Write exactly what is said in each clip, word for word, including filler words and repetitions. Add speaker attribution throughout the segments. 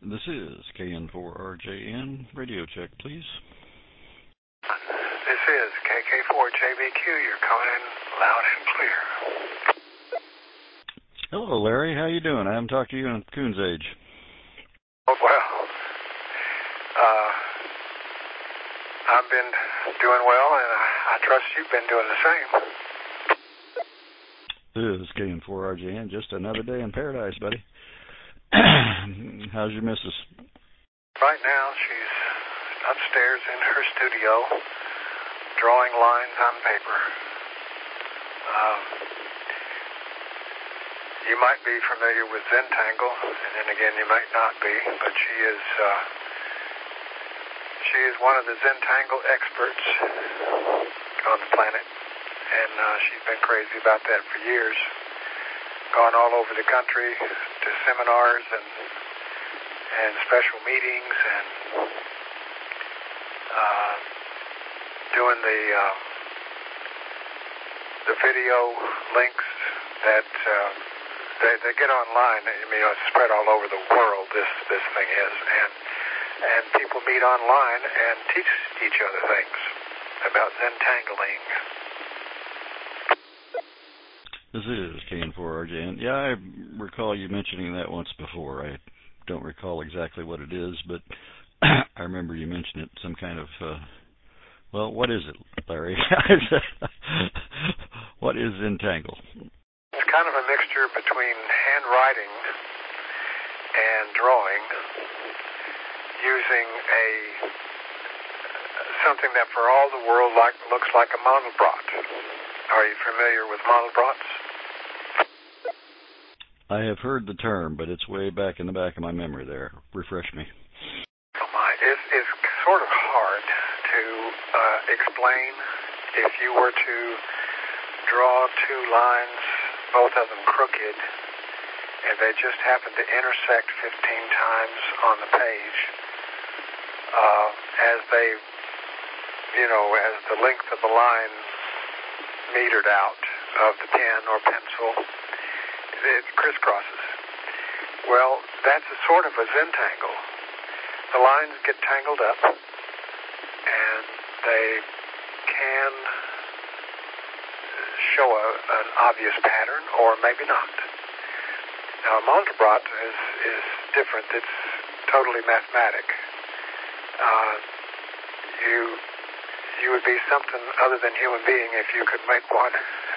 Speaker 1: This is K N four R J N. Radio check, please.
Speaker 2: This is K K four J B Q. You're coming in loud and clear.
Speaker 1: Hello, Larry. How you doing? I haven't talked to you in Coon's age.
Speaker 2: Oh, well, uh, I've been doing well, and I, I trust you've been doing the same.
Speaker 1: This is K N four R J N. Just another day in paradise, buddy. How's your missus?
Speaker 2: Right now, she's upstairs in her studio, drawing lines on paper. Um, you might be familiar with Zentangle, and then again, you might not be, but she is uh, she is one of the Zentangle experts on the planet, and uh, she's been crazy about that for years. Gone all over the country to seminars and and special meetings and uh, doing the uh, the video links that uh, they they get online. I mean, it's spread all over the world. This this thing is, and and people meet online and teach each other things about Zentangling.
Speaker 1: This is K N four R J N. Yeah, I recall you mentioning that once before. I don't recall exactly what it is, but I remember you mentioned it. Some kind of, uh, well, what is it, Larry? What is Zentangle?
Speaker 2: It's kind of a mixture between handwriting and drawing using a something that for all the world like looks like a Mandelbrot. Are you familiar with Mandelbrats?
Speaker 1: I have heard the term, but it's way back in the back of my memory there. Refresh me.
Speaker 2: Oh my, it's, it's sort of hard to uh, explain. If you were to draw two lines, both of them crooked, and they just happen to intersect fifteen times on the page, uh, as they, you know, as the length of the line metered out of the pen or pencil, it crisscrosses. Well, that's a sort of a Zentangle. The lines get tangled up, and they can show a, an obvious pattern, or maybe not. Now, a Mandelbrot is, is different. It's totally mathematic. Uh, you you would be something other than human being if you could make one.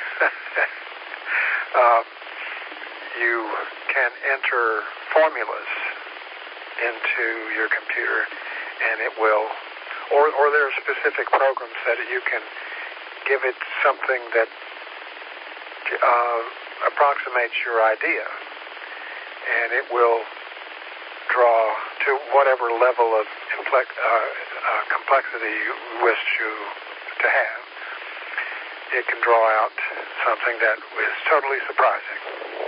Speaker 2: uh, you can enter formulas into your computer, and it will, or, or there are specific programs that you can give it something that uh, approximates your idea, and it will draw to whatever level of implex, uh, uh, complexity you wish to, to have. It can draw out something that is totally surprising.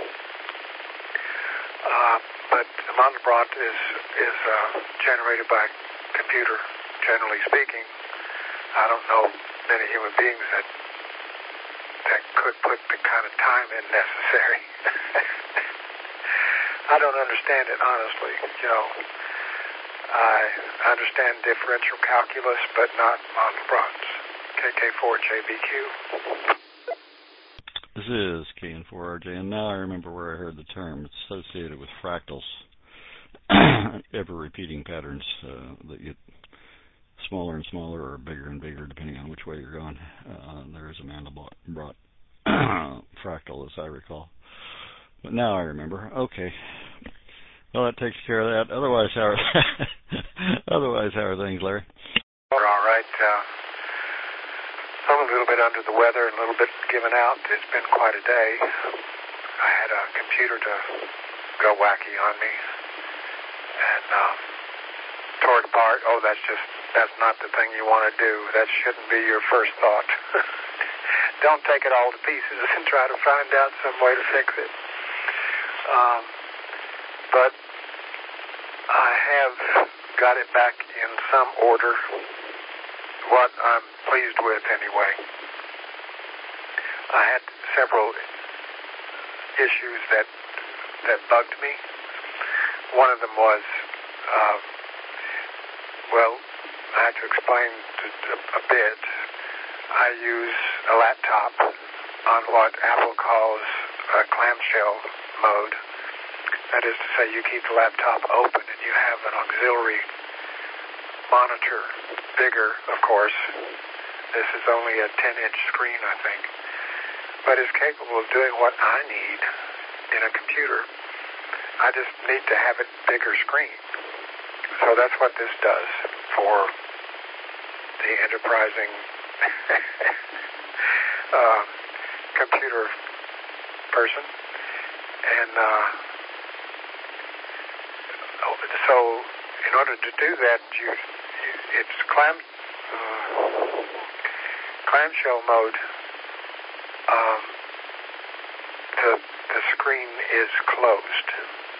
Speaker 2: Uh, but the Mandelbrot is is uh, generated by computer, generally speaking. I don't know many human beings that that could put the kind of time in necessary. I don't understand it, honestly. You know, I understand differential calculus, but not Mandelbrot's. K K four J B Q.
Speaker 1: This is K N four R J, and now I remember where I heard the term. It's associated with fractals, ever-repeating patterns uh, that get smaller and smaller or bigger and bigger, depending on which way you're going. Uh, there is a Mandelbrot fractal, as I recall. But now I remember. Okay. Well, that takes care of that. Otherwise, how are, otherwise, how are things, Larry?
Speaker 2: We're all right. Uh, I'm a little bit under the weather and a little bit given out. It's been quite a day. I had a computer to go wacky on me and uh, tore it apart. Oh, that's just, that's not the thing you want to do. That shouldn't be your first thought. Don't take it all to pieces and try to find out some way to fix it. Um, but I have got it back in some order, what I'm pleased with anyway. I had several issues that that bugged me. One of them was Um, well, I have to explain a, a bit. I use a laptop on what Apple calls a clamshell mode. That is to say, you keep the laptop open and you have an auxiliary monitor, bigger, of course. This is only a ten-inch screen, I think, but is capable of doing what I need in a computer. I just need to have it bigger screen. So that's what this does for the enterprising uh, computer person. And uh, so in order to do that, you, you it's clam, uh, clamshell mode. Um, the, the screen is closed.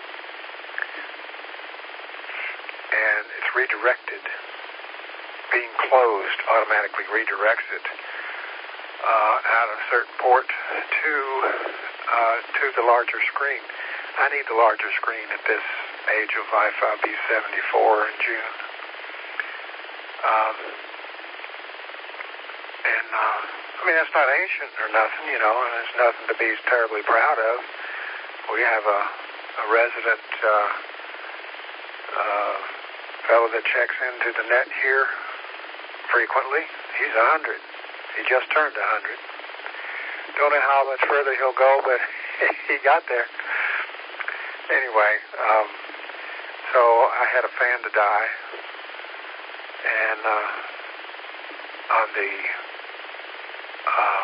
Speaker 2: And it's redirected. Being closed automatically redirects it uh, out of a certain port to uh, to the larger screen. I need the larger screen at this age of life. I'll be seventy-four in June. Um, and uh, I mean, that's not ancient or nothing, you know, and it's nothing to be terribly proud of. We have a, a resident uh, uh, fellow that checks into the net here frequently. He's a hundred. He just turned a hundred. Don't know how much further he'll go, but he got there. Anyway, um, so I had a fan to die, and uh, on the um,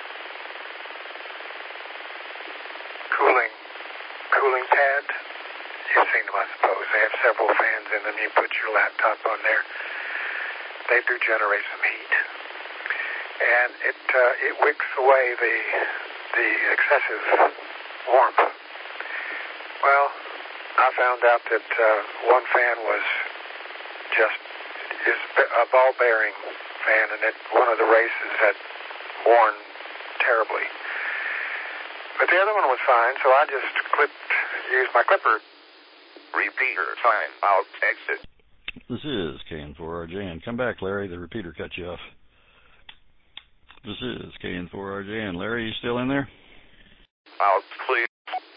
Speaker 2: cooling cooling pad, you've seen them, I suppose. They have several fans in them. You put your laptop on there. They do generate some heat, and it uh, it wicks away the the excessive warmth. Well, I found out that uh, one fan was just is a ball bearing fan, and it one of the races had worn terribly. But the other one was fine, so I just clipped used my clipper. Repeater time out exit.
Speaker 1: This is K N four R J, and come back, Larry. The repeater cut you off. This is K N four R J, and Larry, you still in there?
Speaker 2: Out, please.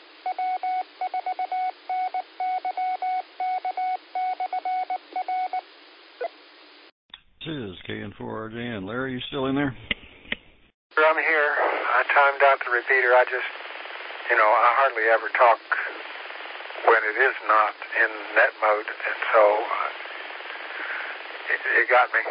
Speaker 1: This is K N four R J, and Larry, you still in there?
Speaker 2: I'm here. I timed out the repeater. I just, you know, I hardly ever talk when it is not in net mode, and so uh, it, it got me.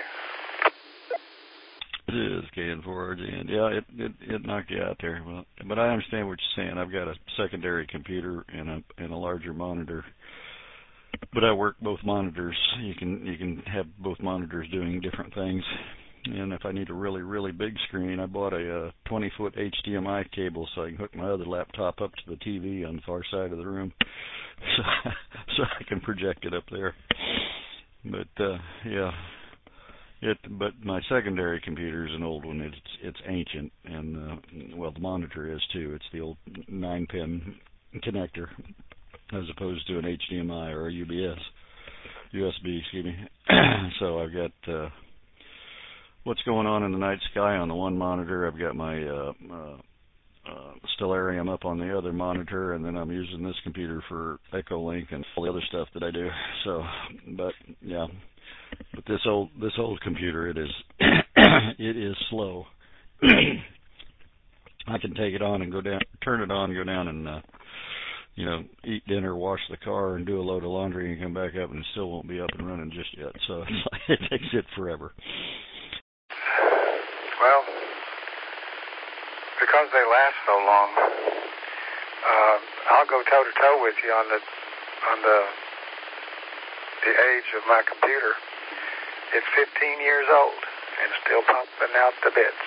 Speaker 1: It is K N four R J, and yeah, it, it it knocked you out there. Well, but I understand what you're saying. I've got a secondary computer and a and a larger monitor, but I work both monitors. You can you can have both monitors doing different things. And if I need a really, really big screen, I bought a twenty-foot H D M I cable so I can hook my other laptop up to the T V on the far side of the room, so, so I can project it up there. But uh, yeah, it. But my secondary computer is an old one. It's it's ancient, and uh, well, the monitor is too. It's the old nine-pin connector, as opposed to an H D M I or a U B S, U S B, excuse me. So I've got. Uh, What's going on in the night sky on the one monitor? I've got my uh, uh, uh, Stellarium up on the other monitor, and then I'm using this computer for Echolink and all the other stuff that I do. So, but yeah, but this old this old computer, it is it is slow. I can take it on and go down, turn it on, go down and uh, you know, eat dinner, wash the car, and do a load of laundry, and come back up, and it still won't be up and running just yet. So it's like, it takes it forever.
Speaker 2: Well, because they last so long, uh, I'll go toe to toe with you on the on the the age of my computer. It's fifteen years old and still pumping out the bits.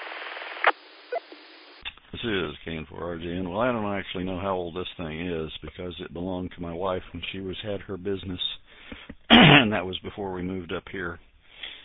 Speaker 1: This is K N four R J, and well, I don't actually know how old this thing is because it belonged to my wife when she was had her business, and that was before we moved up here.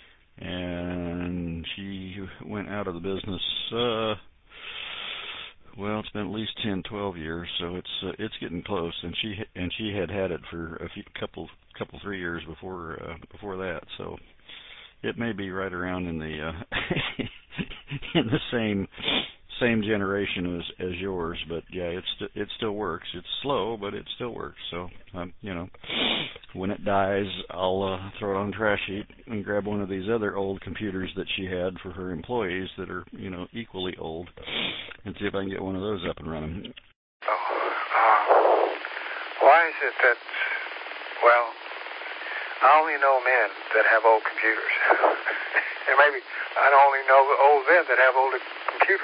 Speaker 1: And she went out of the business, uh, Well, it's been at least ten, twelve years, so it's uh, it's getting close. And she and she had had it for a few, couple, couple, three years before uh, before that. So it may be right around in the uh, in the same same generation as as yours. But yeah, it's st- it still works. It's slow, but it still works. So um, you know, when it dies, I'll uh, throw it on the trash heap and grab one of these other old computers that she had for her employees that are, you know, equally old, and see if I can get one of those up and running.
Speaker 2: Oh, uh, why is it that, well, I only know men that have old computers. And maybe I only know old men that have older computers.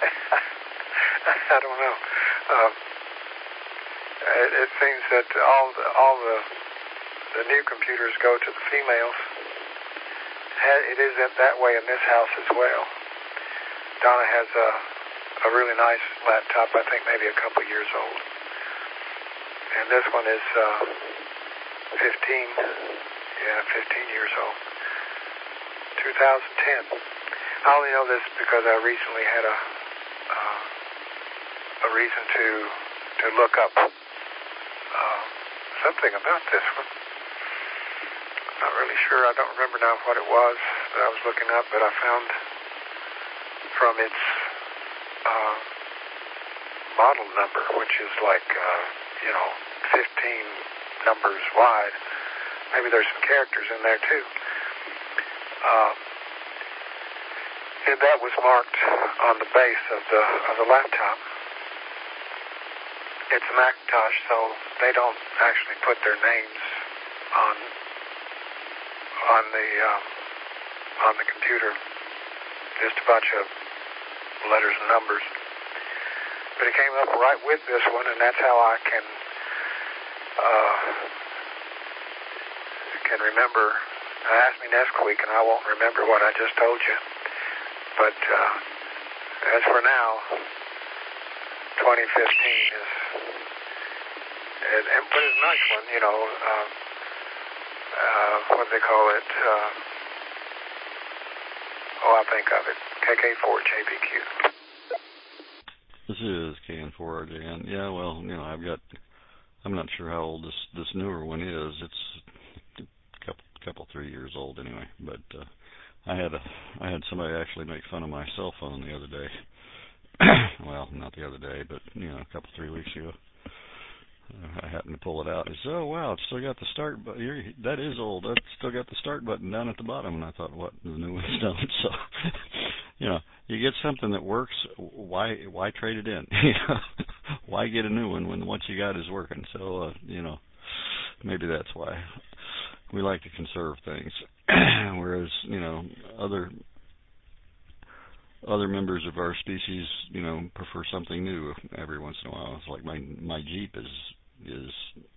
Speaker 2: I don't know. Uh, it, it seems that all the, all the the new computers go to the females. It is that way in this house as well. Donna has a, a really nice laptop, I think maybe a couple years old. And this one is uh, fifteen, yeah, fifteen years old. two thousand ten. I only know this because I recently had a uh, a reason to to look up uh, something about this one. Not really sure. I don't remember now what it was that I was looking up, but I found from its uh, model number, which is like, uh, you know, fifteen numbers wide. Maybe there's some characters in there, too. Uh, and that was marked on the base of the of the laptop. It's a Macintosh, so they don't actually put their names on on the um, on the computer. Just a bunch of letters and numbers. But it came up right with this one, and that's how I can uh, can remember. Now, ask me next week, and I won't remember what I just told you. But uh, as for now, twenty fifteen is, and, and but it's a nice one, you know. Uh, uh, what do they call it? Uh, oh, I think of it. K K four J B Q.
Speaker 1: This is K N four R J N. Yeah, well, you know, I've got. I'm not sure how old this this newer one is. It's a couple couple three years old anyway. But uh, I had a I had somebody actually make fun of my cell phone the other day. Well, not the other day, but you know, a couple three weeks ago. Uh, I happened to pull it out. He said, "Oh wow, it's still got the start button. That is old. That's still got the start button down at the bottom." And I thought, "What? The new one's done." So, you know, you get something that works. Why why trade it in? Why get a new one when what you got is working? So, uh, you know, maybe that's why we like to conserve things, whereas you know other other members of our species, you know, prefer something new every once in a while. It's like my my Jeep is is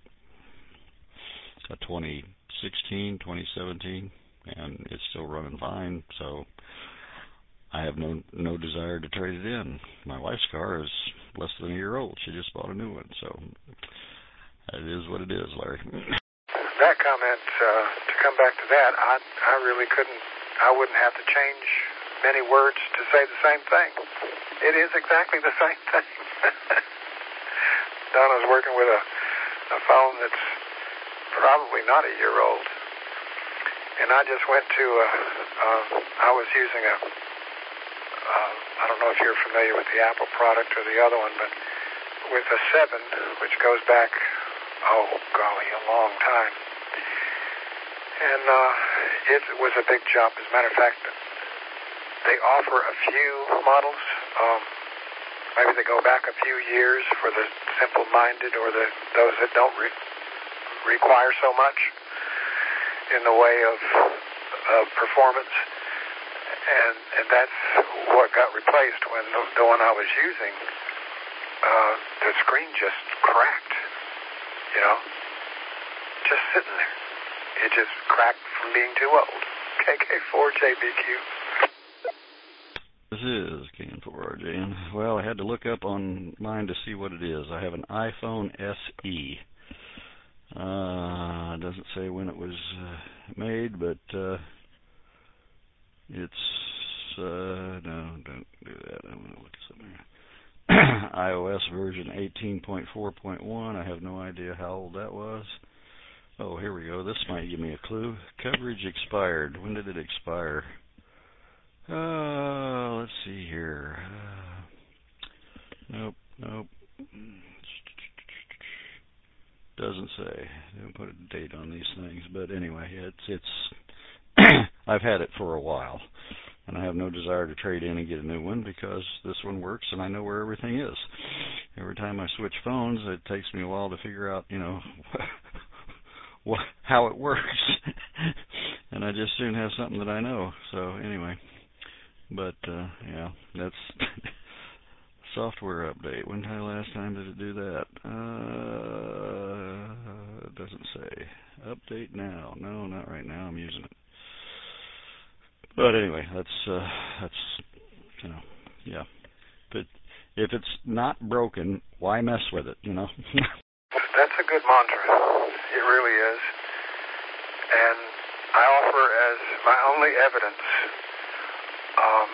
Speaker 1: a twenty sixteen, twenty seventeen, and it's still running fine. So I have no no desire to trade it in. My wife's car is less than a year old. She just bought a new one. So it is what it is, Larry.
Speaker 2: That comment, uh, to come back to that, I I really couldn't. I wouldn't have to change many words to say the same thing. It is exactly the same thing. Donna's working with a, a phone that's probably not a year old. And I just went to, a, uh, I was using a, uh, I don't know if you're familiar with the Apple product or the other one, but with a seven, which goes back, oh golly, a long time. And uh, it was a big jump. As a matter of fact, they offer a few models. Um, maybe they go back a few years for the simple-minded or the those that don't re- require so much in the way of, of performance. And, and that's what got replaced when the, the one I was using, uh, the screen just cracked, you know, just sitting there. It just cracked from being too old. K K four J B Q.
Speaker 1: This is K N four R J N. Well, I had to look up on mine to see what it is. I have an iPhone S E. Uh, it doesn't say when it was uh, made, but uh, it's, uh, no, don't do that. I want to look something. iOS version eighteen point four point one. I have no idea how old that was. Oh, here we go. This might give me a clue. Coverage expired. When did it expire? Uh, let's see here. Uh, nope, nope. Doesn't say. They don't put a date on these things. But anyway, it's it's. I've had it for a while, and I have no desire to trade in and get a new one because this one works and I know where everything is. Every time I switch phones, it takes me a while to figure out, you know, what, how it works. And I just soon have something that I know. So anyway, but uh, yeah, that's software update. When the last time did it do that? Uh, it doesn't say. Update now. No, not right now. I'm using it. But anyway, that's uh, that's you know, yeah. But if it's not broken, why mess with it? You know.
Speaker 2: That's a good mantra. It really is. And I offer as my only evidence. Um,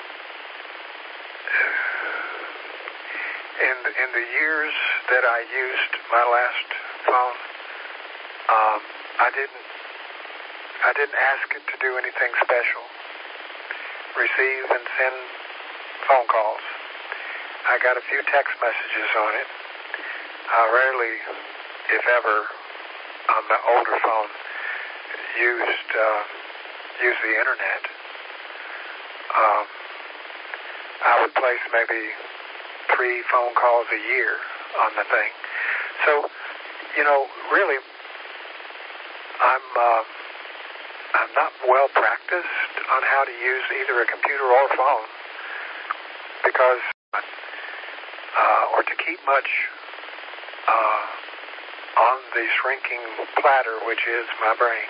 Speaker 2: in in the years that I used my last phone, um, I didn't I didn't ask it to do anything special. Receive and send phone calls. I got a few text messages on it. I rarely, if ever, on my older phone, used uh, used the internet. Um, I would place maybe three phone calls a year on the thing. So, you know, really, I'm. Uh, I'm not well practiced on how to use either a computer or a phone because, uh, or to keep much uh, on the shrinking platter, which is my brain.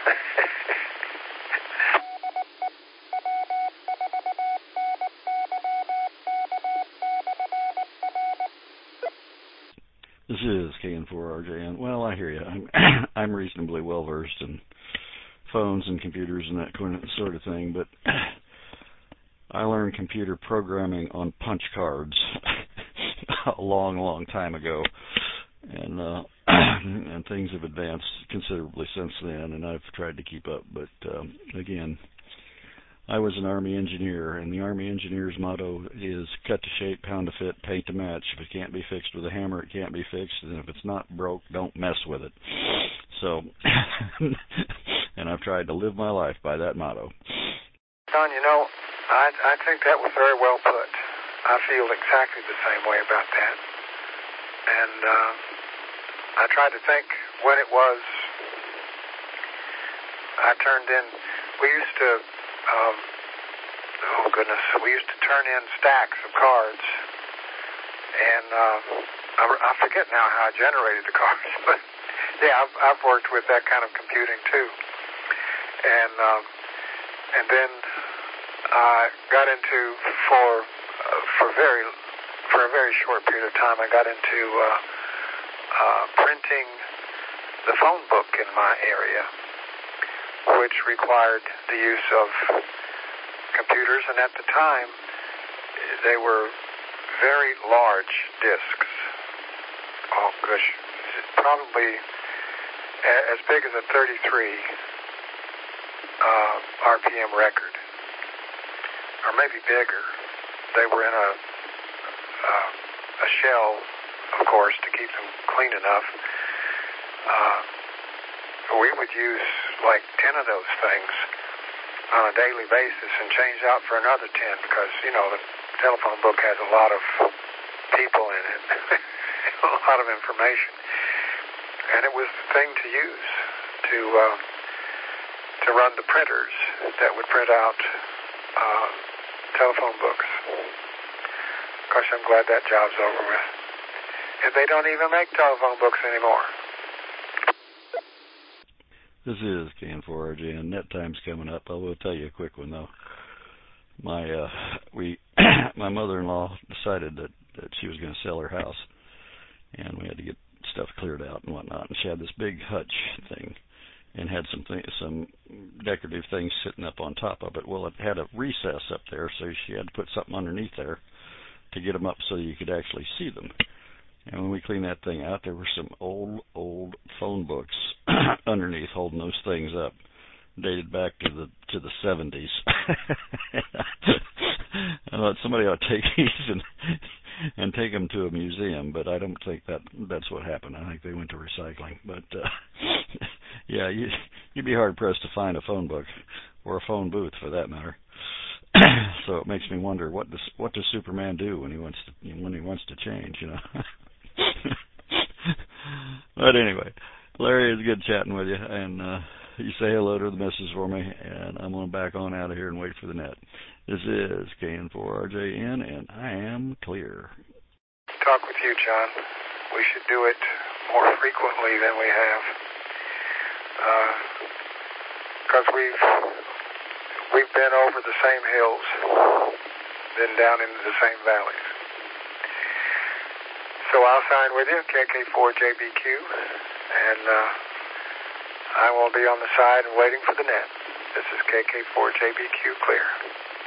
Speaker 1: This is K N four R J N. Well, I hear you. I'm, I'm reasonably well versed in phones and computers and that sort of thing, but I learned computer programming on punch cards a long, long time ago, and uh, and things have advanced considerably since then, and I've tried to keep up. But um, again, I was an Army engineer, and the Army engineer's motto is cut to shape, pound to fit, paint to match. If it can't be fixed with a hammer, it can't be fixed, and if it's not broke, don't mess with it. So, and I've tried to live my life by that motto.
Speaker 2: Don, you know, I, I think that was very well put. I feel exactly the same way about that. And uh, I tried to think when it was I turned in, we used to, um, oh goodness, we used to turn in stacks of cards. And uh, I, I forget now how I generated the cards, but yeah, I've, I've worked with that kind of computing too. And um, and then I got into for uh, for very for a very short period of time. I got into uh, uh, printing the phone book in my area, which required the use of computers. And at the time, they were very large discs. Oh gosh, probably as big as a thirty-three uh, R P M record, or maybe bigger. They were in a uh, a shell, of course, to keep them clean enough. Uh, we would use like ten of those things on a daily basis and change out for another ten because, you know, the telephone book has a lot of people in it, a lot of information. And it was the thing to use to uh, to run the printers that would print out uh, telephone books. Gosh, I'm glad that job's over with. And they don't even make telephone books anymore.
Speaker 1: This is K N four R J, and net time's coming up. I will tell you a quick one though. My uh, we my mother-in-law decided that, that she was going to sell her house, and we had to get stuff cleared out and whatnot. And she had this big hutch thing, and had some th- some decorative things sitting up on top of it. Well, it had a recess up there, so she had to put something underneath there to get them up so you could actually see them. And when we cleaned that thing out, there were some old, old phone books underneath holding those things up, dated back to the to the seventies. I thought somebody ought to take these and and take them to a museum, but I don't think that that's what happened. I think they went to recycling. But uh, yeah, you, you'd be hard pressed to find a phone book or a phone booth for that matter. So it makes me wonder what does what does Superman do when he wants to when he wants to change, you know? But anyway, Larry, it's good chatting with you, and uh, you say hello to the missus for me, and I'm going to back on out of here and wait for the net. This is K N four R J N, and I am clear.
Speaker 2: Talk with you, John. We should do it more frequently than we have, because uh, we've we've been over the same hills, been down into the same valleys. So I'll sign with you, K K four J B Q, and uh, I will be on the side and waiting for the net. This is K K four J B Q clear.